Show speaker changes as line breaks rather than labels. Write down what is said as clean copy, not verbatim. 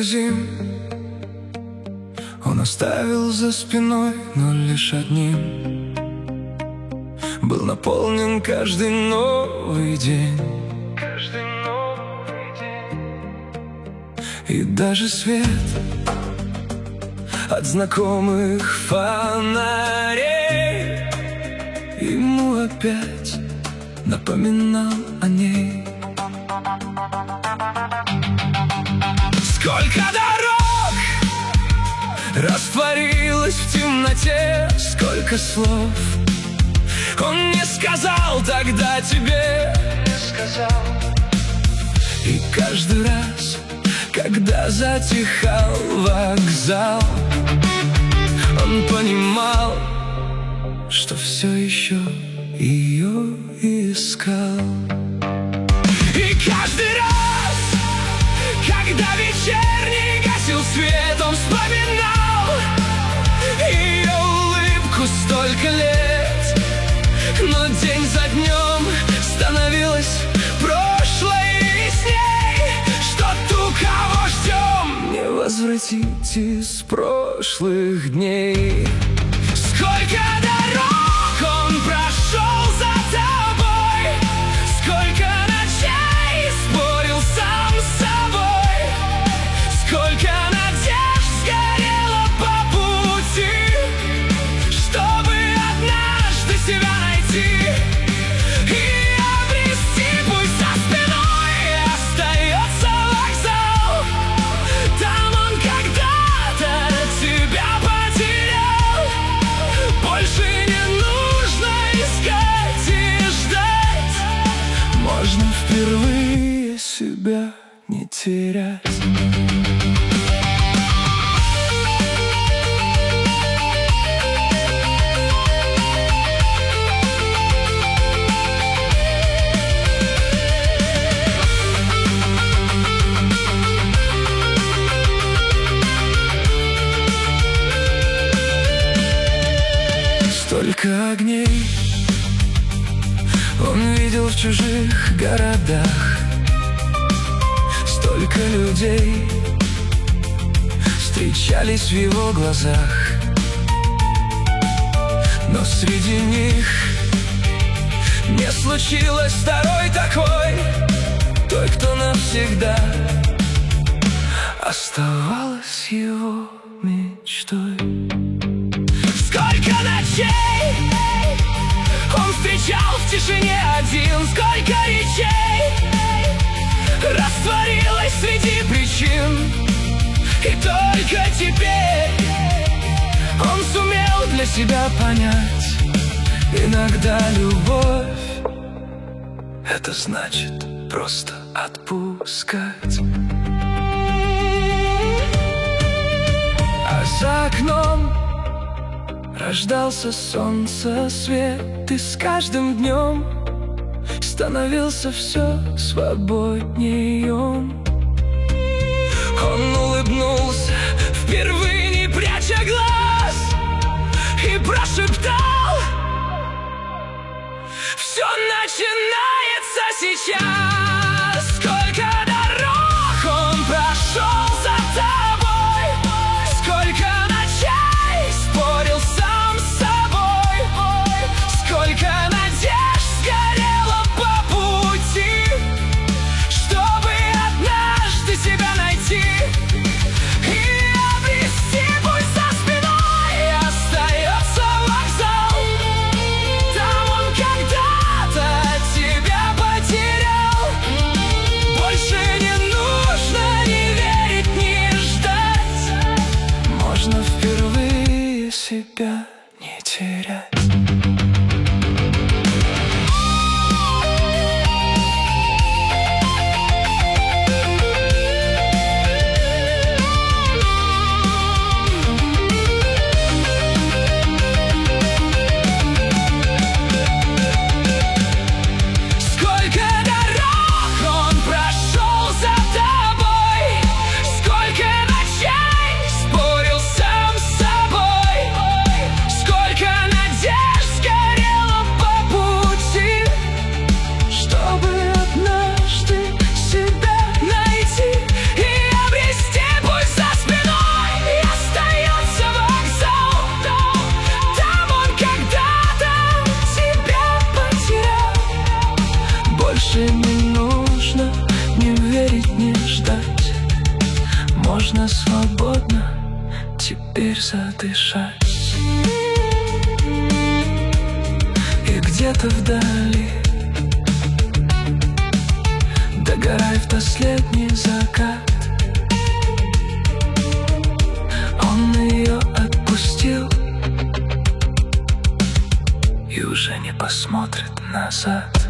Столько зим он оставил за спиной, но лишь одним был наполнен каждый новый день. И даже свет от знакомых фонарей ему опять напоминал о ней. Сколько дорог растворилось в темноте, сколько слов он не сказал тогда тебе. И каждый раз, когда затихал вокзал, он понимал, что все еще ее искал. И каждый раз, когда вечерний гасил свет, он вспоминал ее улыбку столько лет. Но день за днем становилось прошлое ясней, что ту, кого ждем, не возвратить из прошлых дней. Сколько дорог он прошел за тобой, сколько ночей спорил сам с собой, сколько надежд сгорело по пути, чтобы однажды себя найти и обрести. Пусть за спиной остается вокзал, там он когда-то тебя потерял. Больше не нужно искать и ждать, можно впервые себя не терять. Столько огней он видел в чужих городах, столько людей встречались в его глазах, но среди них не случилось второй такой, той, кто навсегда оставалась его мечтой. Сколько ночей он встречал в тишине один, сколько речей растворилось среди причин, и только теперь он сумел для себя понять: иногда любовь — это значит просто отпускать. А за окном рождался солнце свет, и с каждым днем становился все свободнее он. Он улыбнулся, впервые не пряча глаз, и прошептал: все начинается сейчас. Сколько дорог он прошел за тобой, сколько ночей спорил сам с собой, сколько надежд сгорело по пути, чтобы однажды себя найти и обрести. Пусть за спиной остается вокзал, там он когда-то тебя потерял. Больше не нужно ни верить, ни ждать, можно впервые себя не терять. Сколько дорог он прошел за тобой, сколько ночей спорил сам с собой, теперь задышать. И где-то вдали догорает последний закат. Он ее отпустил и уже не посмотрит назад.